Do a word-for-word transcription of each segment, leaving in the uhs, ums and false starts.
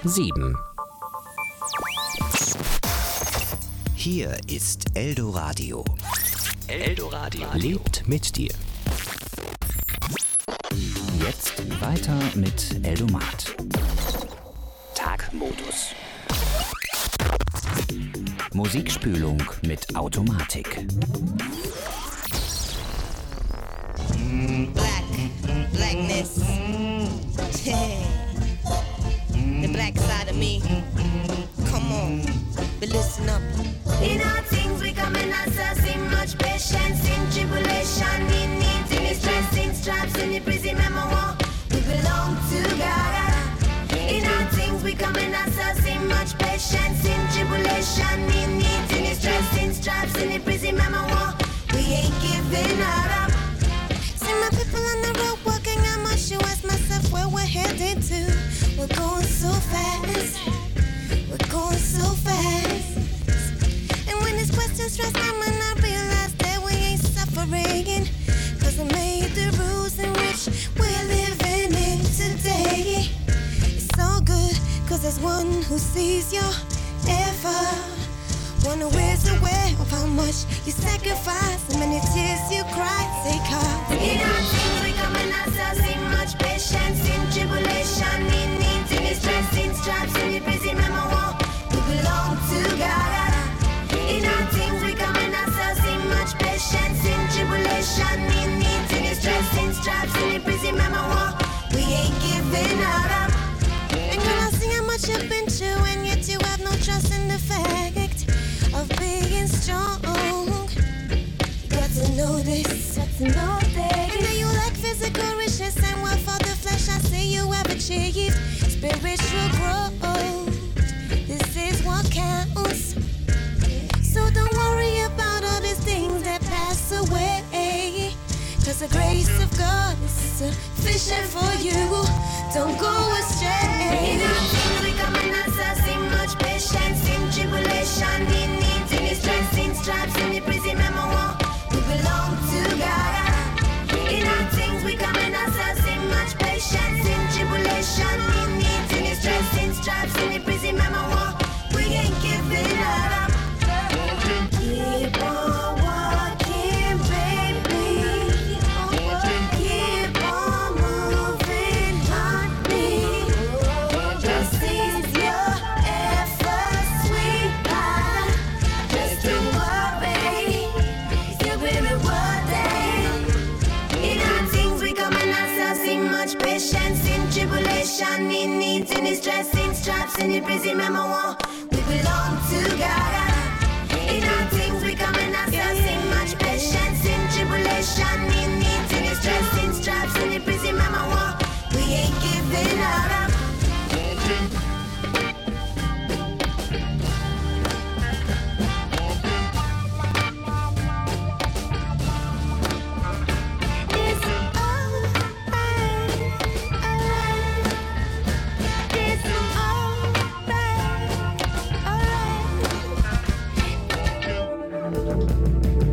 sieben. Hier ist Eldoradio. Eldoradio lebt mit dir. Jetzt weiter mit Eldomat. Tagmodus. Musikspülung mit Automatik. Black, blackness. The black side of me. Come on, but listen up. In all things we come in ourselves in much patience, in tribulation, in needs, in distress, in stripes, in the prison memoir. We belong to God. In all things we come in ourselves in much patience, in tribulation, in needs, in distress, in stripes, in the prison memoir. We ain't giving up. See my people on the road walking, I must you ask myself where we're headed to. We're going so fast. We're going so fast. And when this question stress out, man, I realize that we ain't suffering. Cause we made the rules in which we're living in today. It's so good, cause there's one who sees your effort. One who is aware of how much you sacrifice, and many tears you cry, say cause in our things we come in ourselves in much patience, in tribulation, in needs, in distress, in stripes, in the prison memoir. We belong to God. In our things we come in ourselves in much patience, in tribulation, in needs, in distress, in stripes, in the prison memoir. We ain't giving up. And girl, I see how much you've been through, and yet you have no trust in the fact of being strong. You got to know this, got to know this. I know you like physical riches, and what for the flesh I see you have achieved. Spiritual growth, this is what counts. So don't worry about all these things that pass away, cause the grace of God is sufficient for you. Don't go astray. In our things we come in ourselves in much patience, in tribulation, in needs, in distress, in stripes, in the prison memoir. We belong to God. In our things we come in ourselves in much patience, in tribulation, in needs, in distress, in stripes, in the prison memoir. We ain't giving up. Keep on walking, baby. Keep on moving, honey. This is your effort, sweetheart. Just don't worry, you'll be rewarded. In our things we come in ourselves in much patience, in tribulation, in needs, in distress, in stripes, in the prison memoir. We belong to God. In our things we come in ourselves in much patience, in tribulation, in needs, in distress, in stripes, in the prison memoir. We ain't giving up. It's alright, alright. It's alright, alright.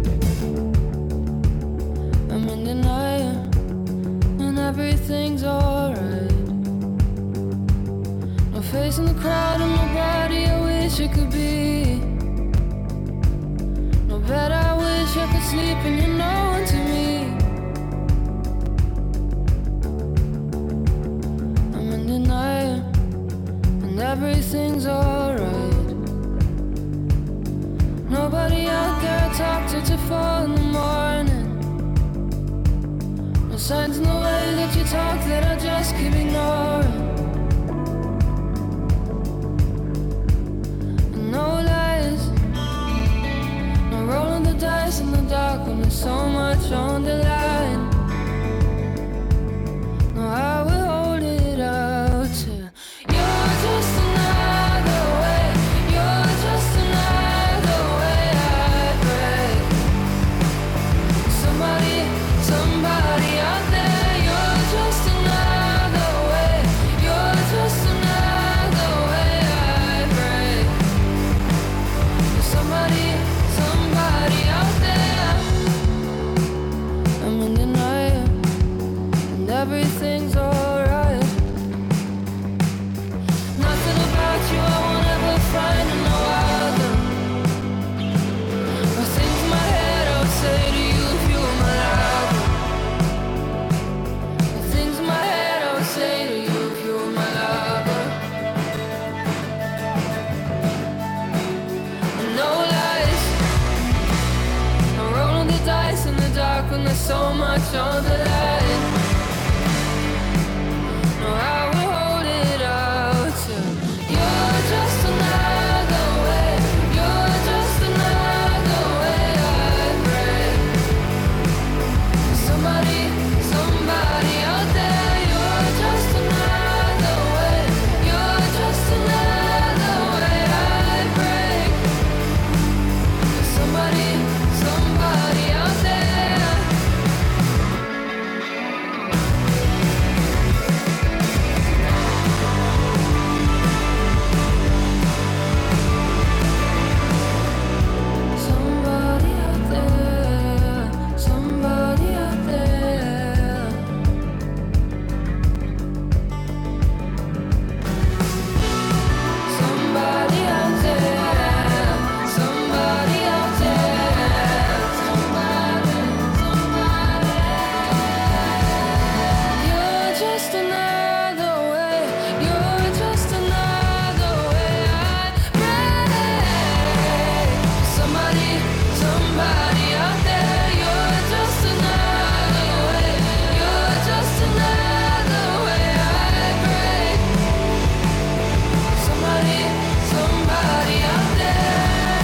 I'm in denial, and everything's alright. No face in the crowd and nobody I wish I could be. No bed I wish I could sleep in, you're no one to me. I'm in denial, and everything's alright. Nobody out there I talk to till four in the morning. No signs in the way that you talk that I just keep ignoring. And no lies, no rolling the dice in the dark when there's so much on the line. No, I will hold it out till you're just another way. You're just another way I break. Somebody, somebody out there, you're just another way. You're just another way I break. Somebody, somebody out there. I'm in touch on the line. No, I will hold it out till you're just another way. You're just another way I pray. Somebody, somebody out there. You're just another way. You're just another way I pray. Somebody, somebody out there. Somebody out there, somebody out there. Somebody out there, somebody out there. Somebody, somebody. You're just another way. You're just another way I pray. Somebody, somebody out there. You're just another way. You're just another way I pray. Somebody, somebody out there.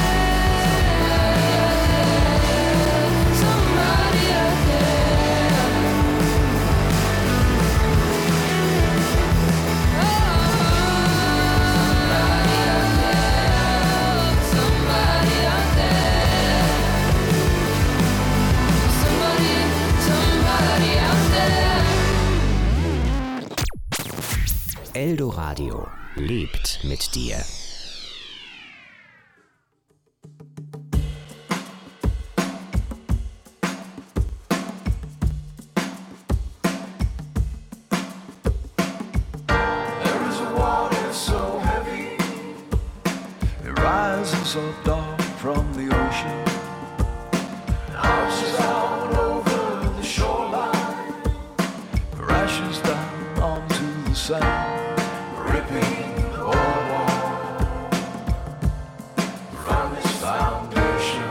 Somebody out there. Somebody out there. Somebody, somebody out there. Eldoradio lebt mit dir. There is a water so heavy, it rises up dark from the ocean, houses out over the shoreline, crashes down onto the sand, ripping the boardwalk from its foundation.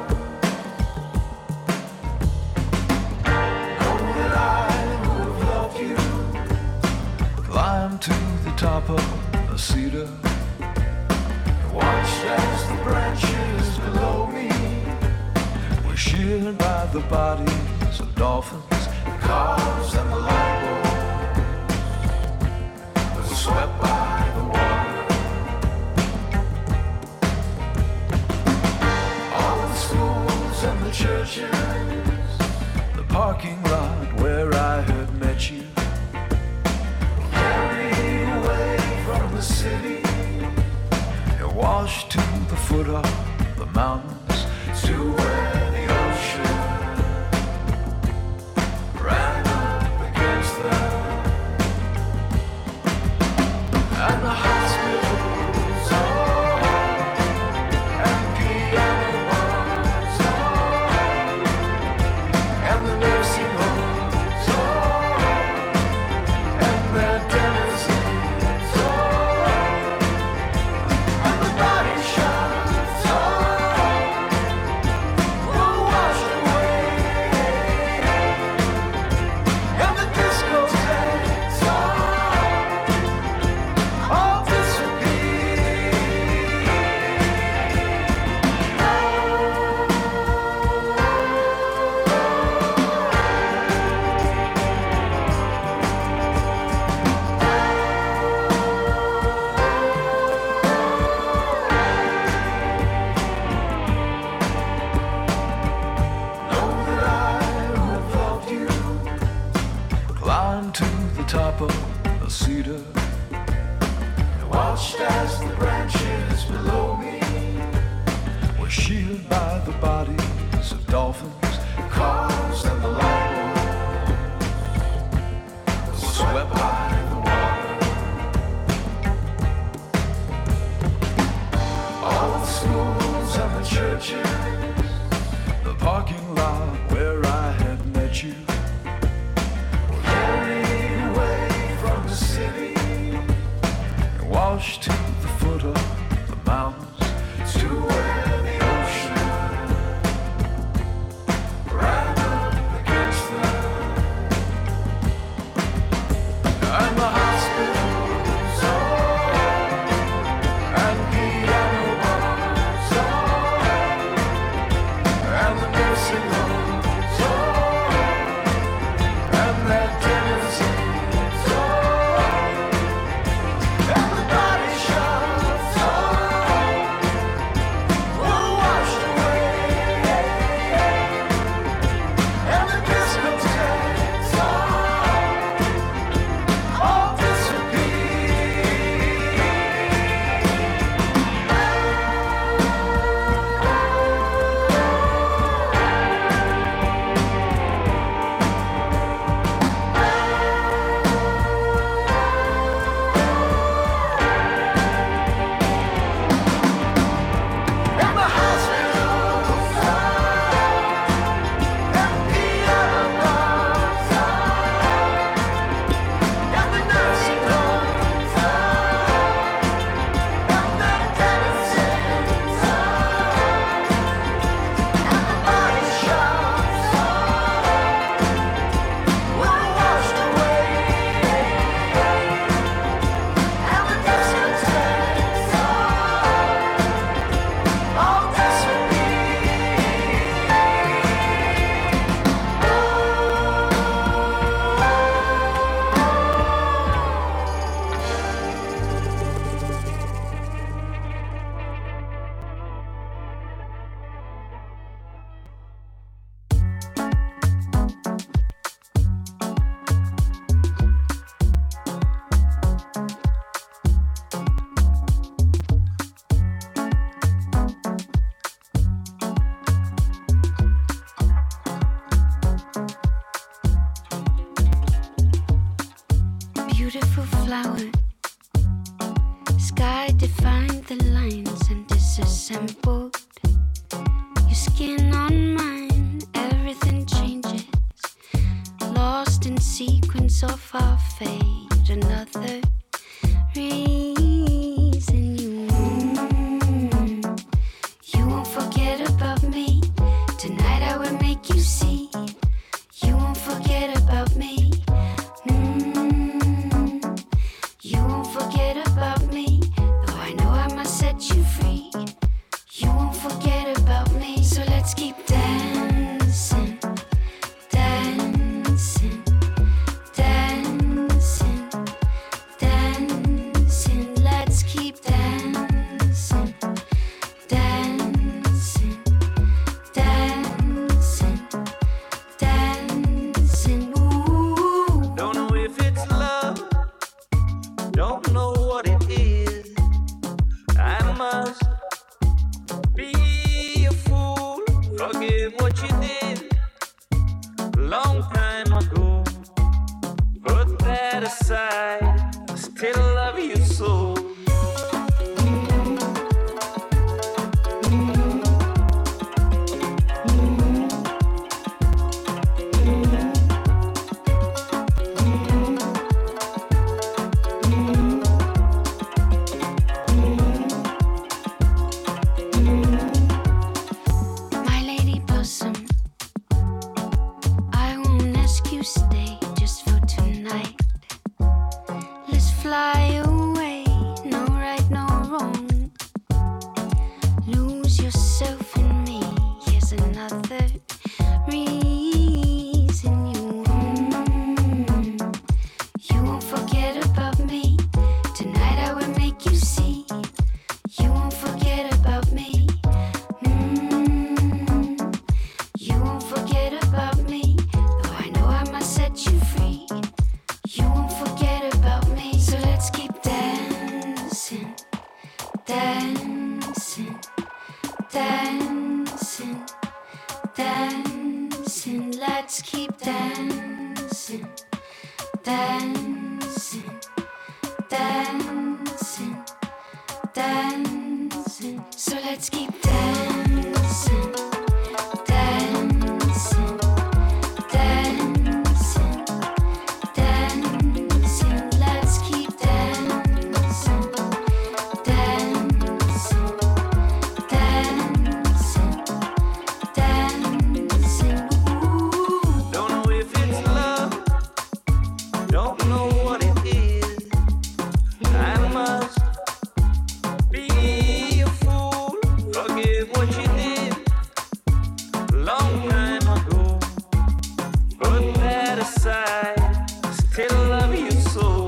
Know that I would have loved you. Climb to the top of a cedar, watched as the branches below me were sheared by the bodies of dolphins, cars and the lifeboat that was swept by the water. All the schools and the churches, the parking lot where I had met you, carried away from the city and washed to the foot of the mountains, to where the ocean ran up against them. And the hospitals, oh, and piano bars, oh, and the nursing homes, oh, and their denizens, oh, and the body shops, oh, were washed away, and the discotheques, oh, all disappeared. Know that I would have loved you. Climbed to the top of a cedar and watched as the branches below me were sheared by the bodies of dolphins, cars and the lifeboat that was swept by the water. All the schools and the churches, the parking lot where I had met you, were carried away from the city and washed to the foot of the mountains, to where the ocean ran up against them. beautiful flower. Sky defined the lines and disassembled. Your skin on mine, everything changes. Lost in sequence of our fate. Another reason you won't, you won't forget about me. Tonight I will make you see. You won't forget about me. Mm, you won't forget about me. Though I know I must set you free. You won't forget about me. So let's keep dancing, dancing, dancing, dancing. Let's keep dancing, dancing, dancing, dancing. Ooh. Don't know if it's love, don't know what it is. I must be a fool, forgive what you did long time ago. Put that aside, I still love you so. My lady blossom, I won't ask you stay just for tonight. Let's fly away, no right, no wrong. Lose yourself in me, here's another reason you won't. You won't forget about me. Tonight I will make you see. You won't forget about me. Mm, you won't forget about me. Though I know I must set you free. You won't forget about me. So let's keep dancing, dancing, dancing, dancing. Let's keep dancing, dancing, dancing, dancing. So let's keep dancing, dancing, dancing, dancing. Let's keep dancing, dancing, dancing, dancing. Ooh. Don't know if it's love, don't know what it is. I must be a fool, forgive what you did long time ago. Put that aside, I still love you so.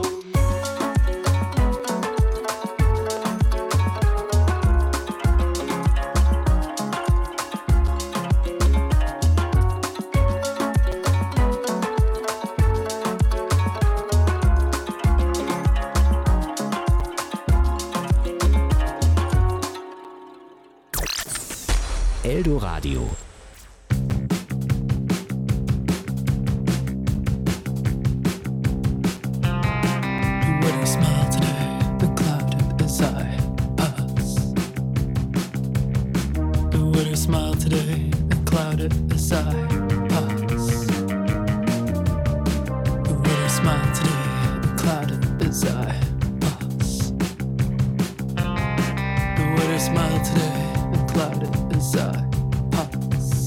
Eldoradio. When I smile today, the cloud as I pass. When I smile today, the cloud as I pass. When I smile today, the cloud as I pass. When I smile today, the cloud as I pass.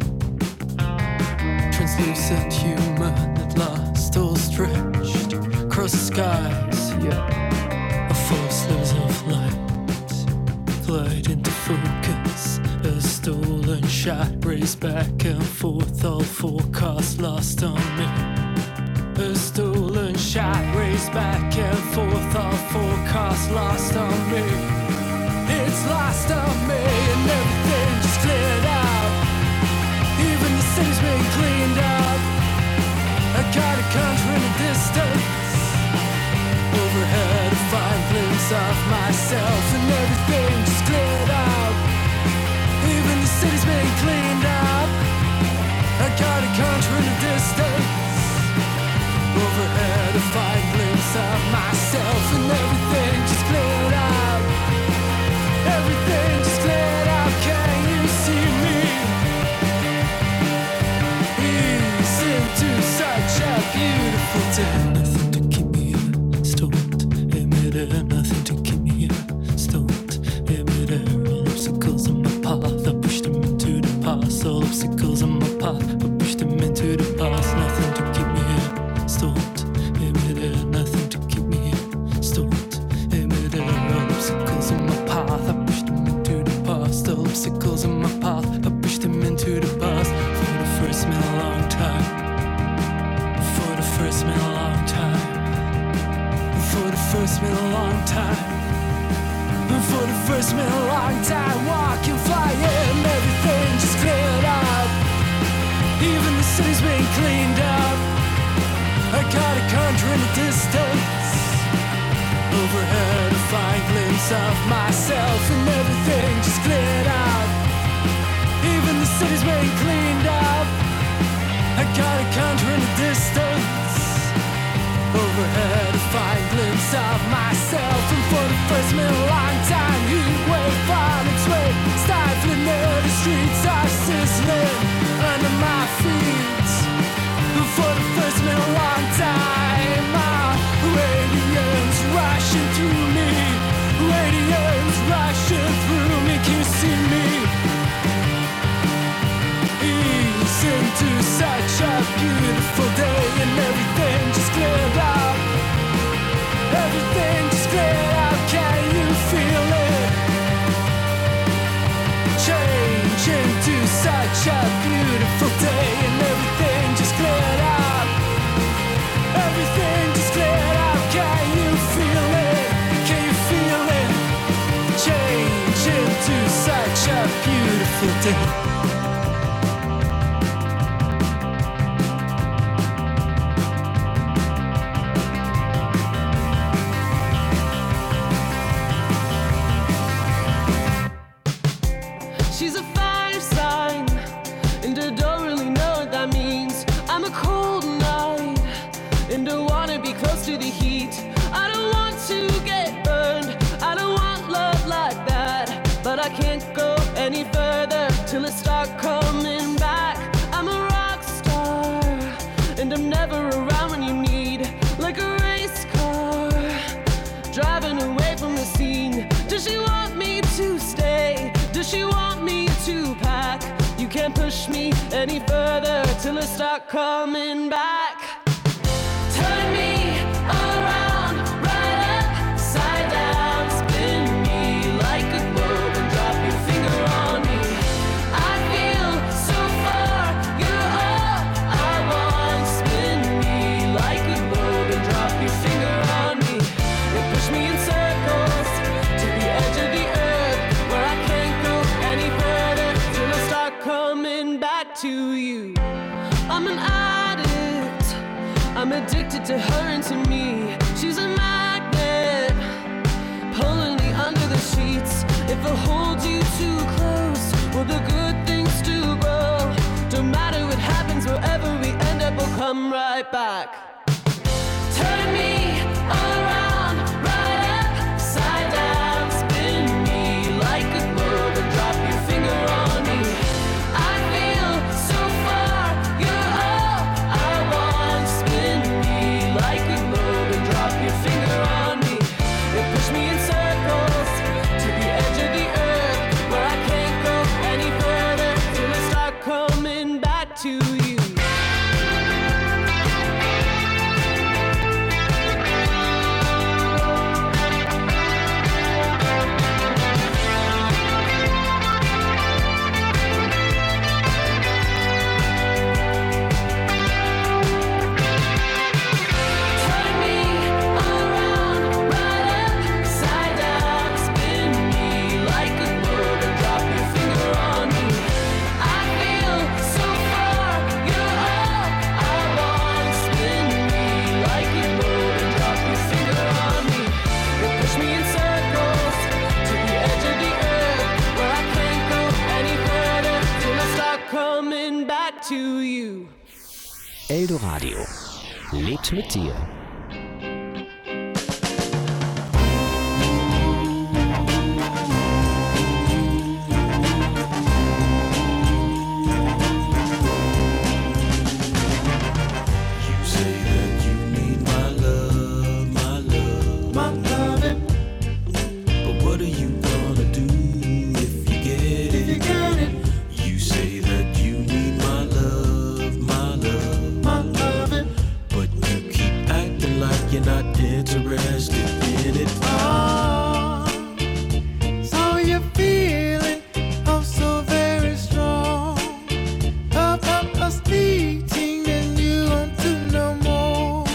Translucent human at last, all stretched across the skies, yeah. A false lens of light, glide into focus. A stolen shot raised back and forth, all forecasts lost on me. A stolen shot raised back and forth, all forecasts lost on me. It's lost on me and everything just cleared out. Even the city's been cleaned up. I got a country in the distance. Overhead a fine glimpse of myself and everything just cleared out. Even the city's been cleaned up. I got a country in the distance. Overhead a fine glimpse first man a long time. For the first man a long time. For the first man a long time. Walking, flying, everything just cleared up. Even the city's been cleaned up. I got a conjure in the distance. Overhead a fine glimpse of myself, and everything just cleared up. Even the city's been cleaned up. I got a conjure in the distance. Overhead a fine glimpse of myself, and for the first man a long time, heat wave on its way, stifling there, the streets are sizzling under my feet. For the first man a long time, my radiance rushing through me, radiance rushing through me. Can you see me? Ease into such a beautiful day, and everything just cleared up. Everything just cleared up. Can you feel it? Change into such a beautiful day, and everything just cleared up. Everything just cleared up. Can you feel it? Can you feel it? Change into such a beautiful day. She's a fire sign, and I don't really know what that means. I'm a cold night, and I wanna be close to the heat. I don't want to get burned, I don't want love like that. But I can't go any further till it start coming back. I'm a rock star, and I'm never around when you need. Like a race car, driving away from the scene. Does she want me to stay? Does she want me to pack? You can't push me any further till I start coming back. Turn me around, right upside down. Spin me like a globe and drop your finger on me. I feel so far, you're all I want. Spin me like a globe and drop your finger on me. You push me in circles to the edge of the earth, where I can't go any further till I start coming back to you. I'm an addict, I'm addicted to her and to me. She's a magnet, pulling me under the sheets. If I hold you too close, will the good things do grow? Don't matter what happens, wherever we end up, we'll come right back. Turn me around, right upside down. Spin me like a globe and drop your finger on me. I feel so far, you're all I want. Spin me like a globe and drop your finger on me. You push me in circles to the edge of the earth, where I can't go any further till I start coming back to you. Turn me around, right upside down. Spin me like a globe and drop your finger on me. I feel so far, you're all I want. Spin me like a globe and drop your finger on me. You push me in circles to the edge of the earth, where I can't go any further till I start coming back to you. Eldoradio lebt mit dir. You say that you need my love, my love, my loving. But what are you gonna do if you get it? If you get it. You say that you need my love, my love, my loving. But you keep acting like you're not interested in it. Oh, so you're feeling oh so very strong about us meeting and you want to know more.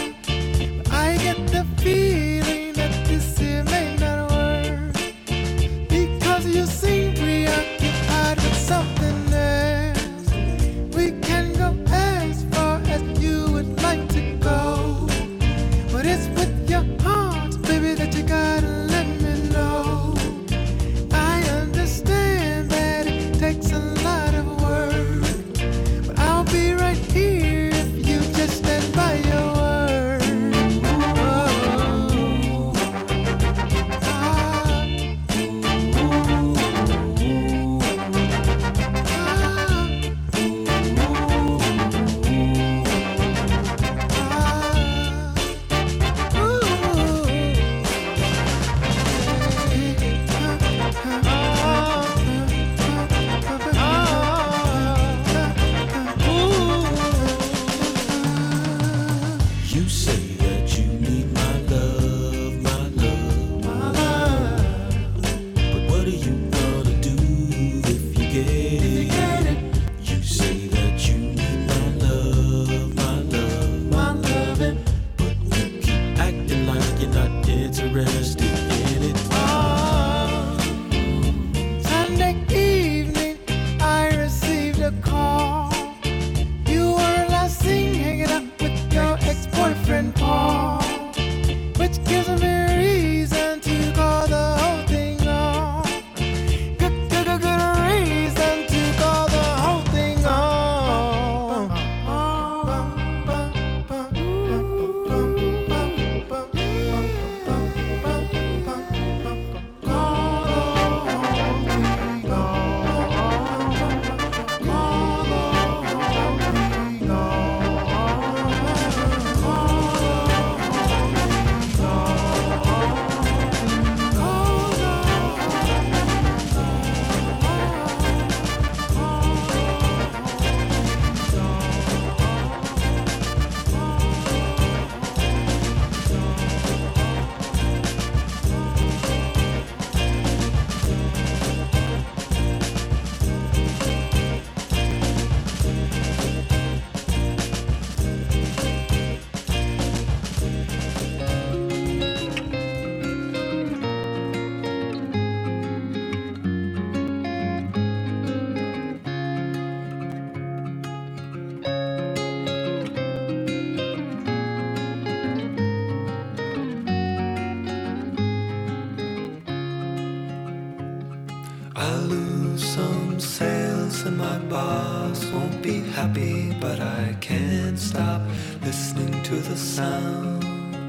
Happy, but I can't stop listening to the sound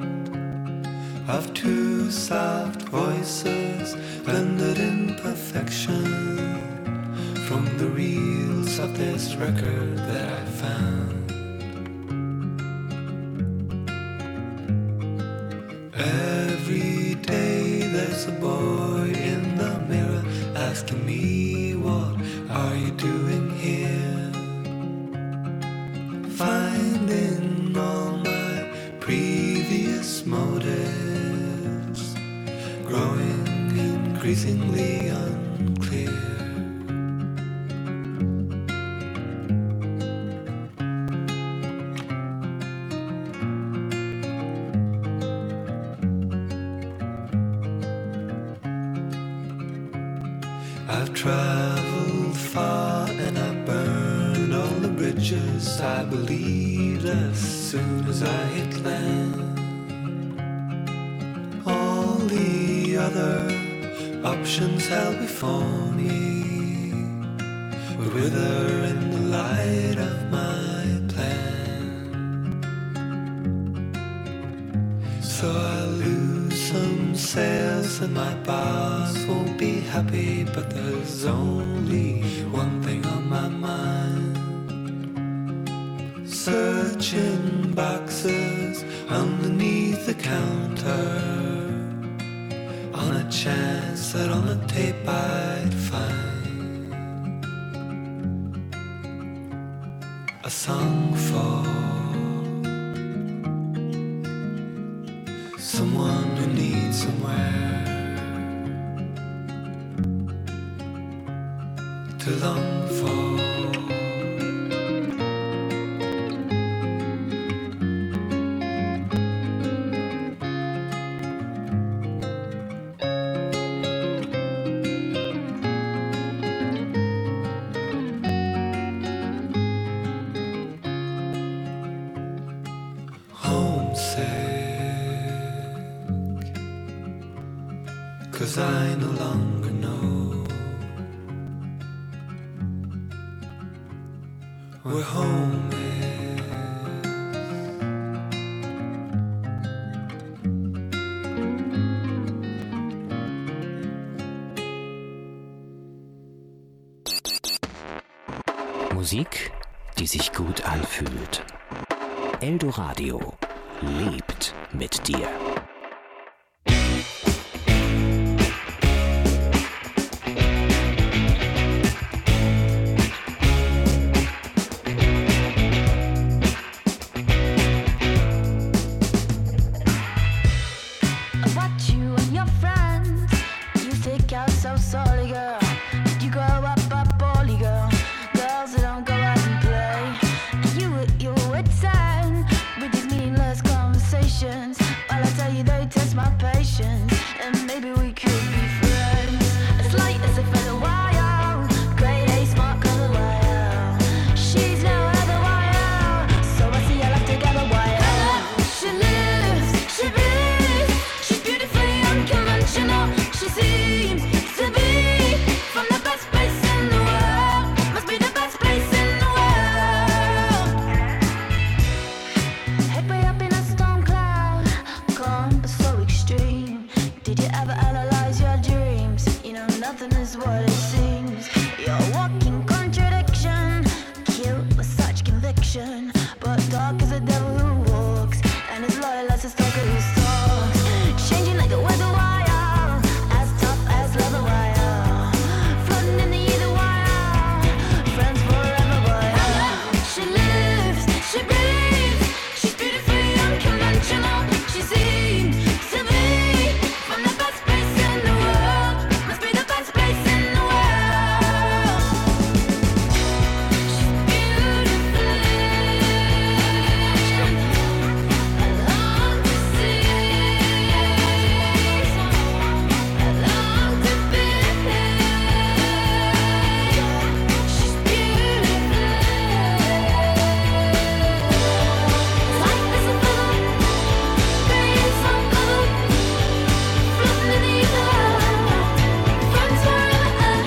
of two soft voices blended in perfection from the reels of this record that I found. Every day there's a boy in the mirror asking me, what are you doing here? Finding all my previous motives growing increasingly unclear. I've traveled far and I burned all the bridges I believed as soon as I hit land. All the other options held before me would wither in the light of my plan. So I lose some sails and my boss won't be happy, but there's only one thing on my mind. Searching boxes underneath the counter on a chance that on a tape I'd find a song for someone who needs somewhere to long for. Cause I no longer know where home is. Musik, die sich gut anfühlt. Eldoradio lebt mit dir. is what it seems. You're a walking contradiction, cute with such conviction, but dark as a devil who walks, and as loyal as a stalker who stalks. Changing like a weather wire, as tough as leather wire, floating in the ether wire, friends forever, boy. She lives, she breathes, she's beautifully unconventional. She seems to be from the best place in the world, must be the best place in the world. She's beautiful, I long to see, I long to be. She's beautiful. Life is a bubble, rain some bubble, floating in the ether, friends forever.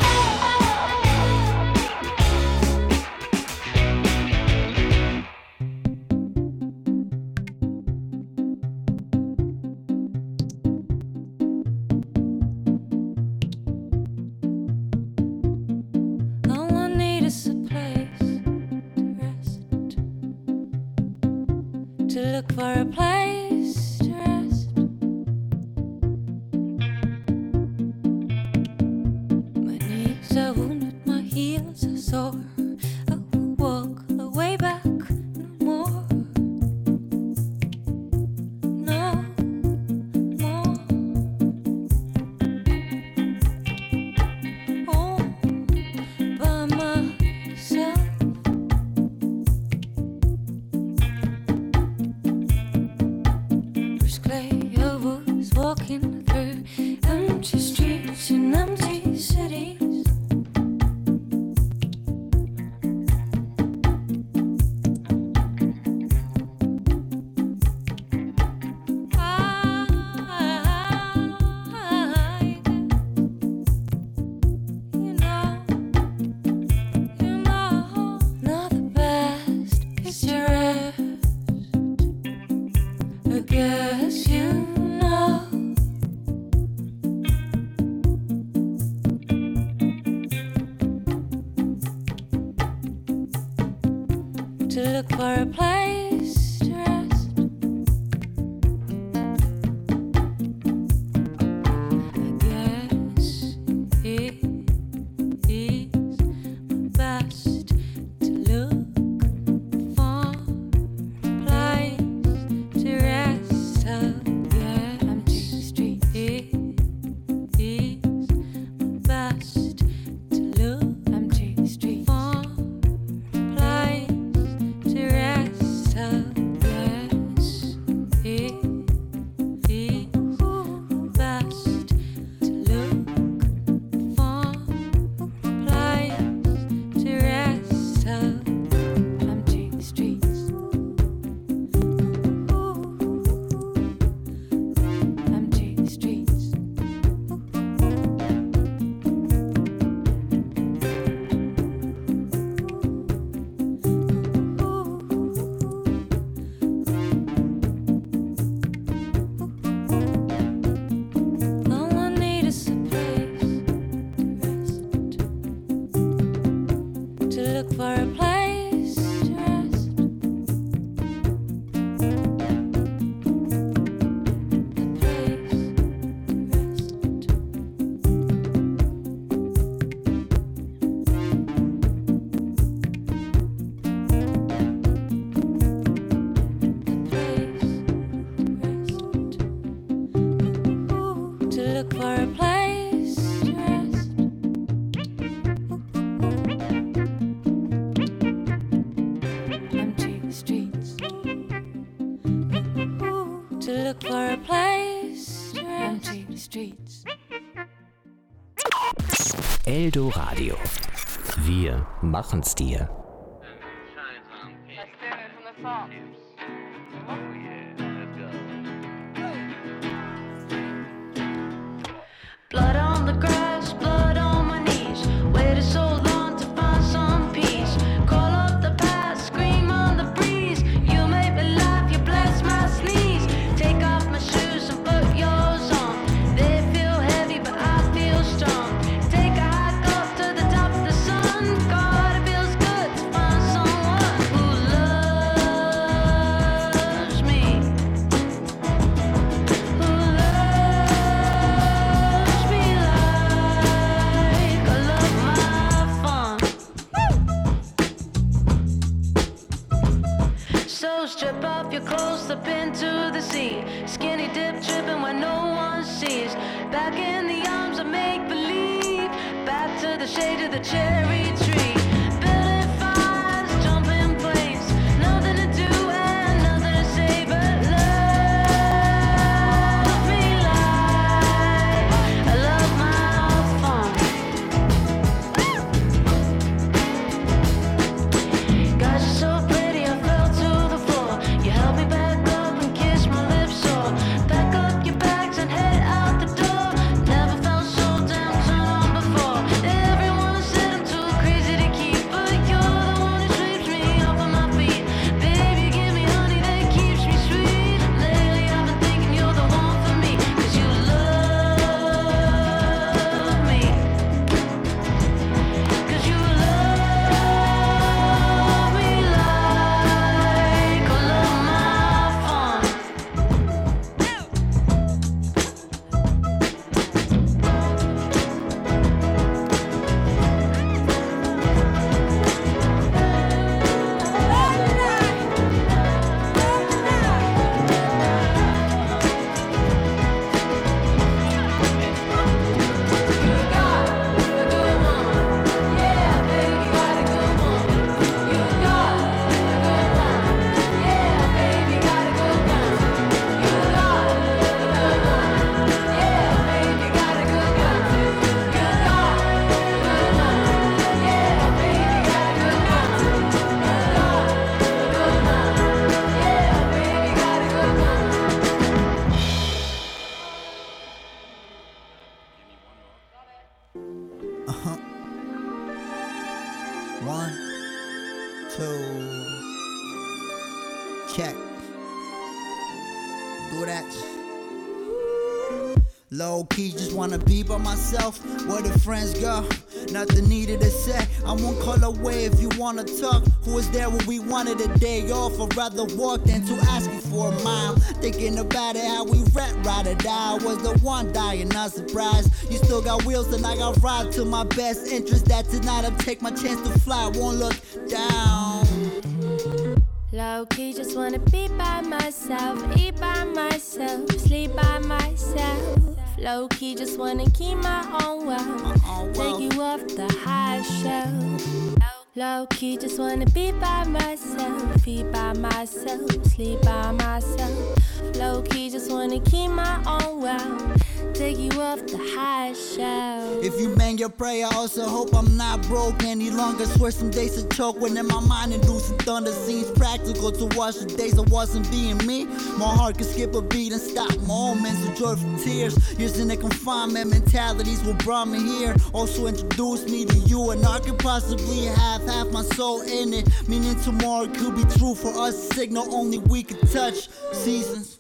All I need is a place to rest, to look for a place to rest. My knees are wounded, my heels are sore. I will walk all the way back no more. No more. All by myself. Bruce Clay, I was walking through empty streets in empty cities. I guess, you know, you know, not the best is to rest. I guess you know. To look for a place to rest. I guess it is best to look for a place to rest. Oh, yeah, empty street. It is best to look empty street for a place to rest. Oh, yes, it is best to look for a place to rest. Oh, empty streets. Empty streets. All I need is a place to rest, to look for a place to rest. A place to rest. A place to look for a place to rest. Empty streets. To look for a place to rest. Empty streets. Eldoradio. Wir machen's dir. Blood on the grass, blood on my knees. Waited so long to find some peace. Call up the past, scream on the breeze. You make me laugh, you bless my sneeze. Take off my shoes and put yours on. They feel heavy, but I feel strong. Take a up into the sea. Skinny dip tripping when no one sees. Back in the arms of make-believe. Back to the shade of the cherry tree. Building fires, jumping planes. Nothing to do and nothing to say but love me like I love my fun. God, you're so pretty, I fell to the floor. You held me back up and kissed my lips sore. Pack up your bags and head out the door. Never felt so damn turned on before. Everyone said I'm too crazy to keep, but you're the one who sweeps me off of my feet. Baby, give me honey that keeps me sweet. Lately I've been thinking you're the one for me, 'cause you love me. 'Cause you love me like I love my fun. Uh-huh. One, two, check. Do that. Low key, just wanna be by myself. Where the friends go, nothing needed to say. I won't call away if you wanna talk. Who was there when we wanted a day off? I'd rather walk than to ask you for a mile. Thinking about it, how we rap, ride or die. Was the one dying, not surprised. You still got wheels and I got ride to my best interest. That tonight I'll take my chance to fly, won't look down. Low key, just wanna be by myself, eat by myself, sleep by myself. Low key, just wanna keep my own wealth, take you off the high shelf. Low key, just wanna be by myself, eat by myself, sleep by myself. Low key, just wanna keep my own wealth, take you off the high shelf. If you bang your prayer, I also hope I'm not broke any longer. Swear some days to choke when in my mind inducing thunder seems practical to watch the days I wasn't being me. My heart could skip a beat and stop moments of joyful tears. Years in the confinement mentalities what brought me here. Also introduced me to you, and I could possibly have half my soul in it. Meaning tomorrow could be true for us. Signal only we could touch. Seasons.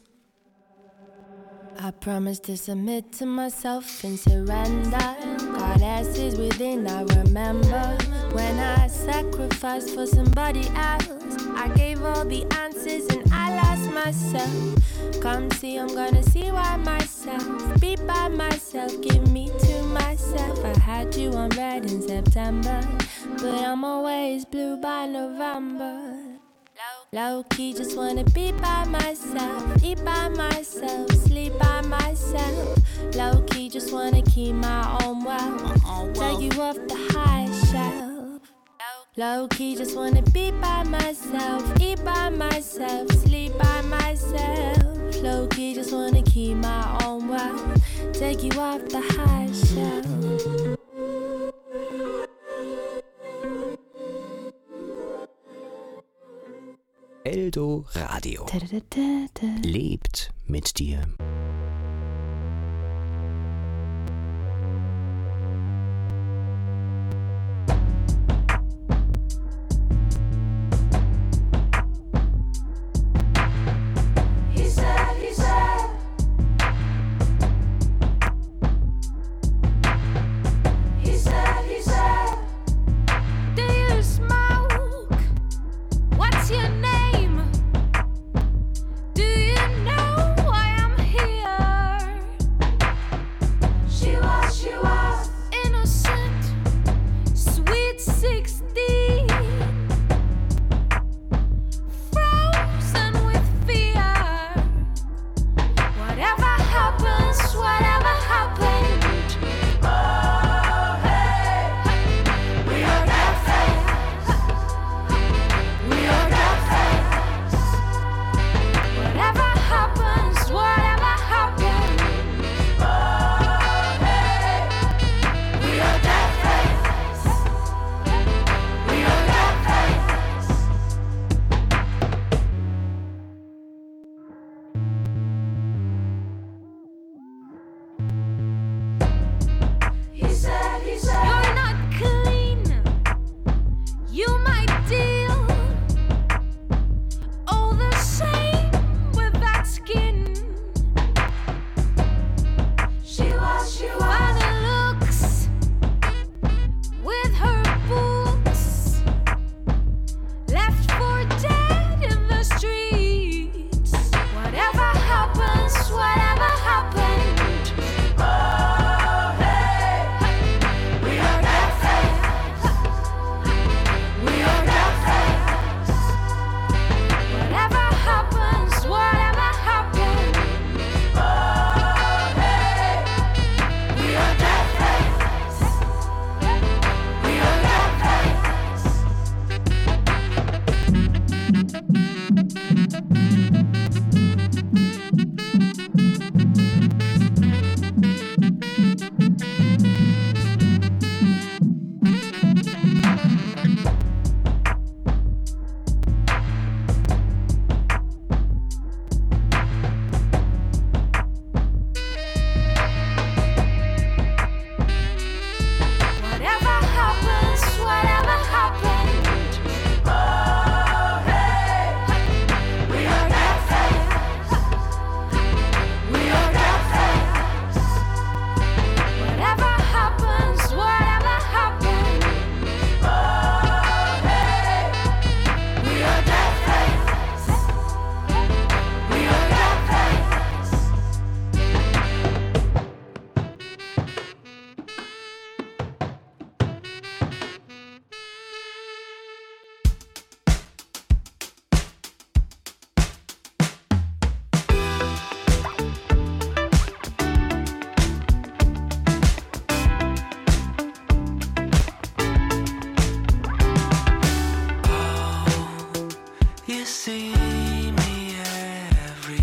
I promise to submit to myself and surrender. God answers within, I remember when I sacrificed for somebody else. I gave all the answers and I lost myself. Come see, I'm gonna see why myself. Be by myself, give me to myself. I had you on red in September, but I'm always blue by November. Low key, just wanna be by myself, eat by myself, sleep by myself. Low key, just wanna keep my own wealth, take you off the high shelf. Low key, just wanna be by myself, eat by myself, sleep by myself. Low key, just wanna keep my own wealth, take you off the high shelf. Eldo Radio. Lebt mit dir. He said, he said, he said, he said, Do you smoke? What's your name? Do you know why I'm here?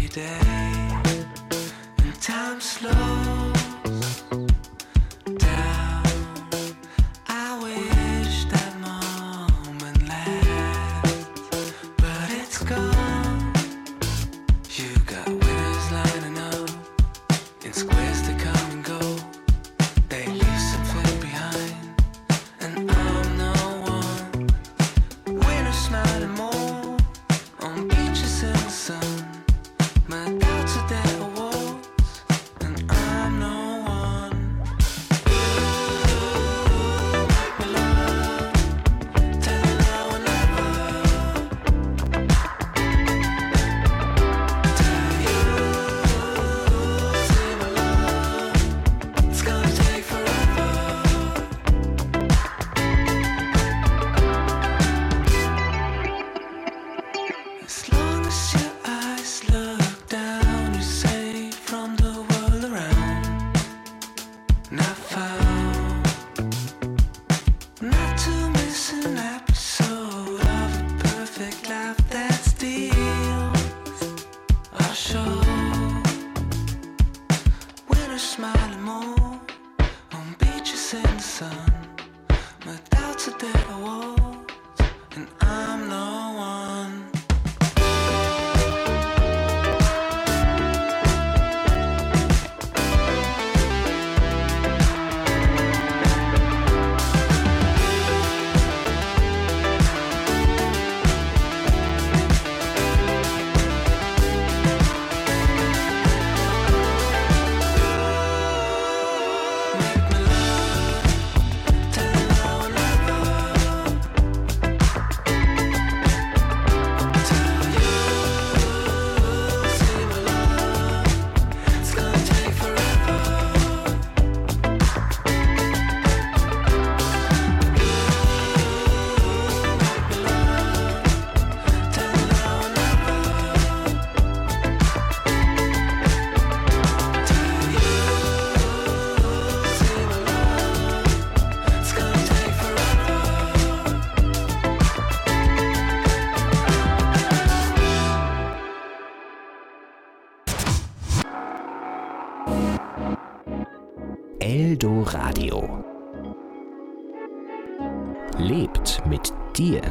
Eldoradio. Lebt mit dir.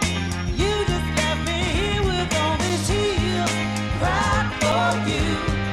You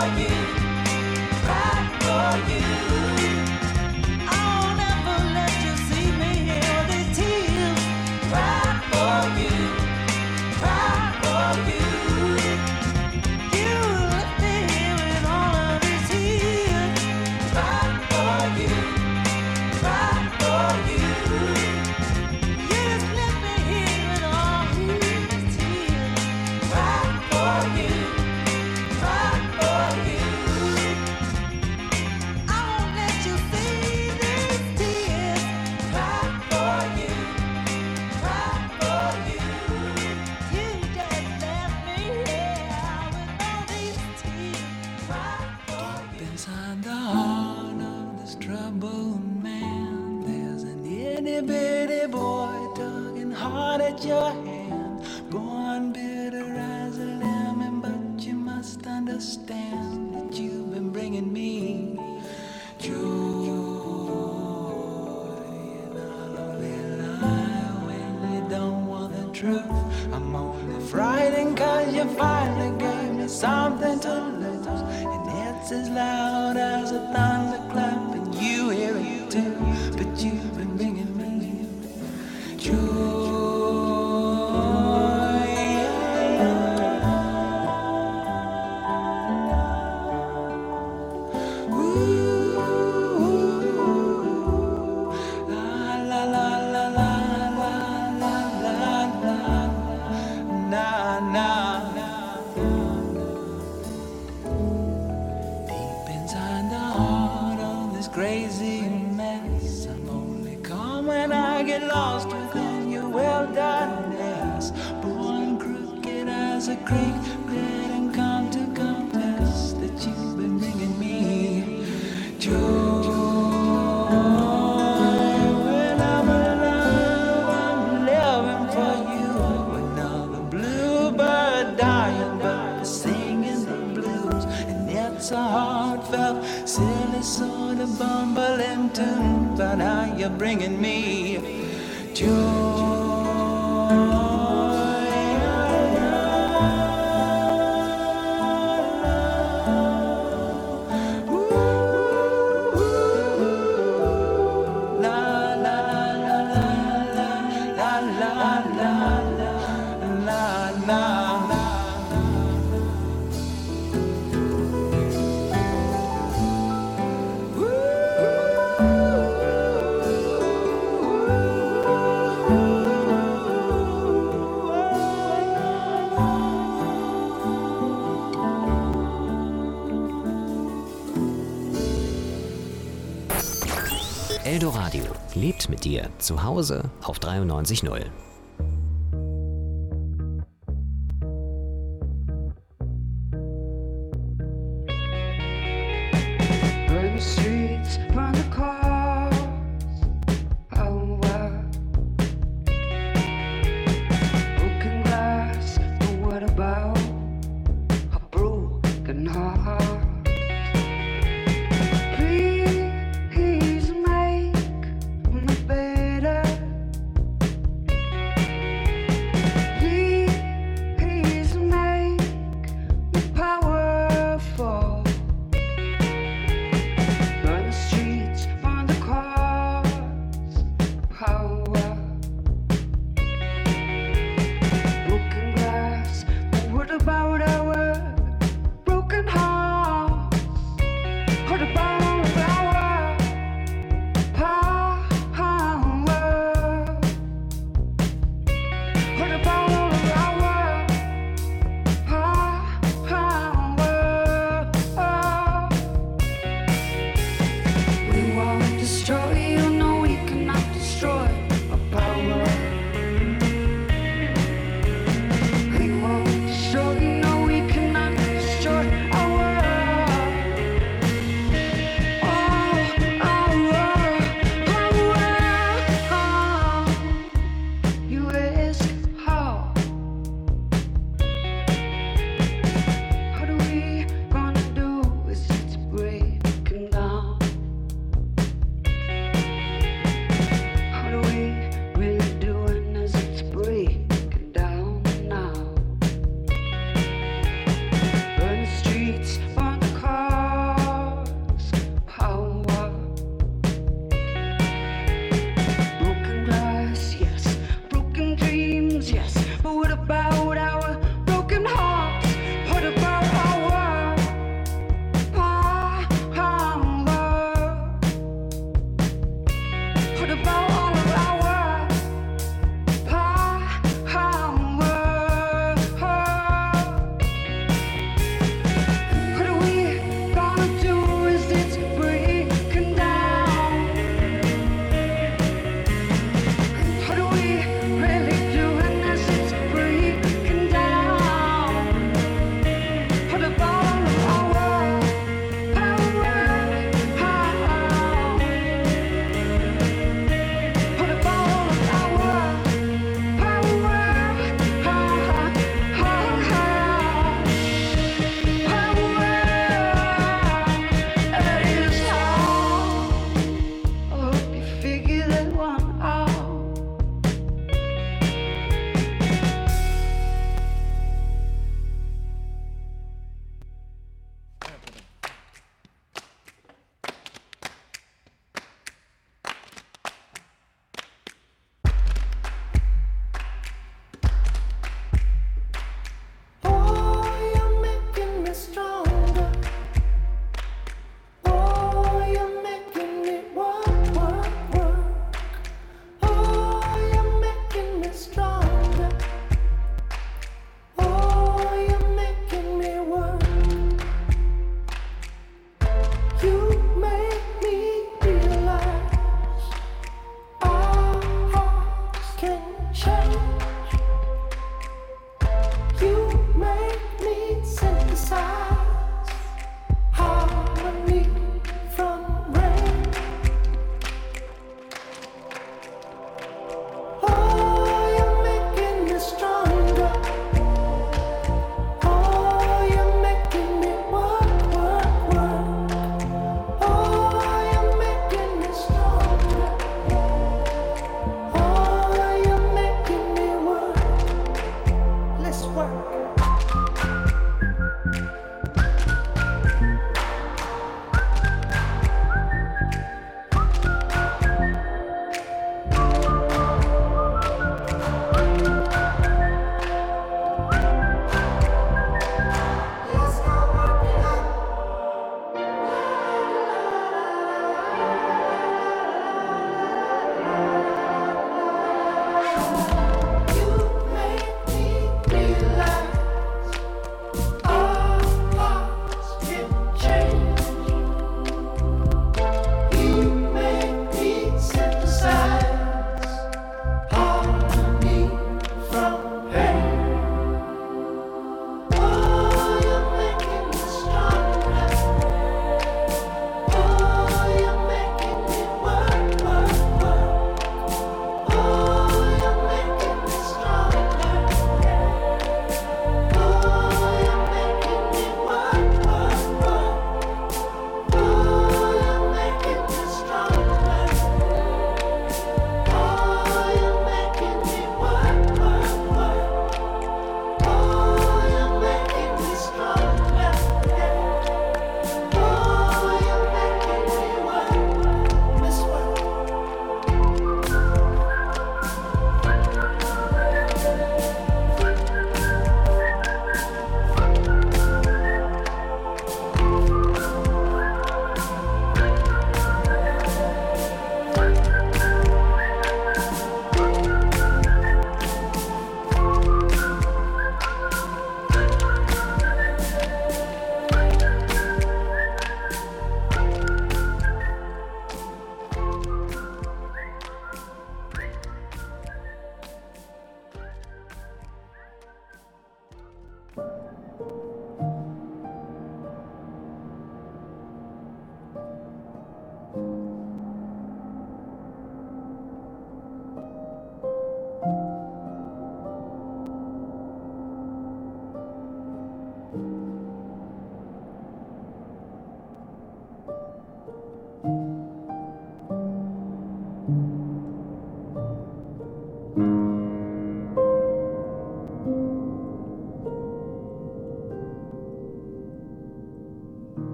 Inside the heart of this troubled man, there's an itty bitty boy tugging hard at your hand, born bitter as a lemon, but you must understand that you've been bringing me joy. And I'll only lie when you don't want the truth. I'm only frightened cause you finally gave me something to lose, and it's as loud as a thunderclap, and you hear it too. But you've been bringing me joy. Crazy mess, I'm only calm when I get lost within your wilderness. Born crooked as a creek, didn't come to confess that you've been bringing me joy. When I'm alive, I'm living for you. Another bluebird dying, but singing the blues, and it's a heartfelt, silly sort of bumbling tune, but now you're bringing me joy. Eldoradio lebt mit dir zu Hause auf dreiundneunzig Komma null.